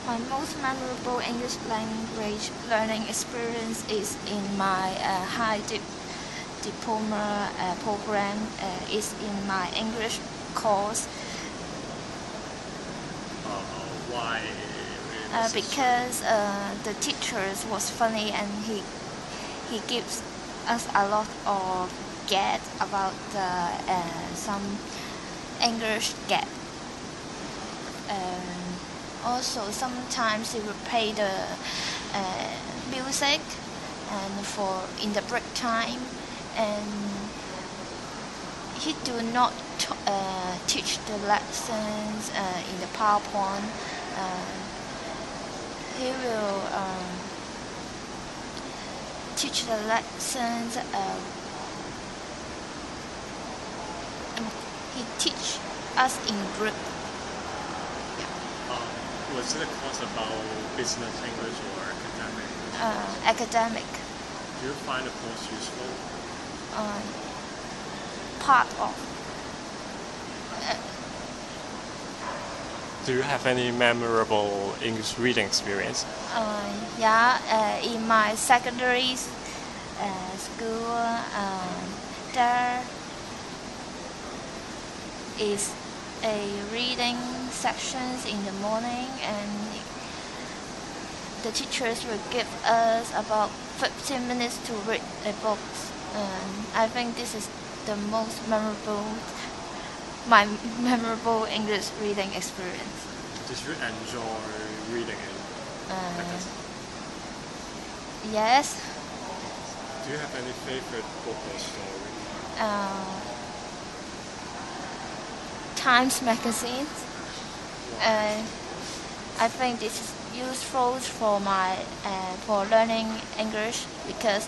My most memorable English language learning experience is in my diploma program. Is in my English course. Why? Because the teachers was funny and he gives us a lot of get about some English get. Also, sometimes he will play the music and for in the break time, and he do not teach the lessons in the PowerPoint. He will teach the lessons. He teach us in group. Was it a course about business English or academic? Academic. Do you find the course useful? Part of. Do you have any memorable English reading experience? In my secondary school, there is a reading sections in the morning, and the teachers will give us about 15 minutes to read a book. I think this is the most my memorable English reading experience. Did you enjoy reading it? Yes. Do you have any favorite book or story? Times magazine. I think this is useful for my for learning English because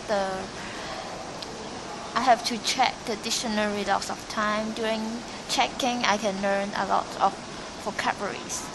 I have to check the dictionary lots of time. During checking, I can learn a lot of vocabularies.